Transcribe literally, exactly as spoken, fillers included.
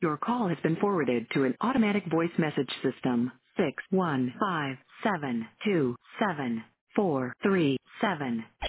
Your call has been forwarded to an automatic voice message system. Six one five seven two seven four three seven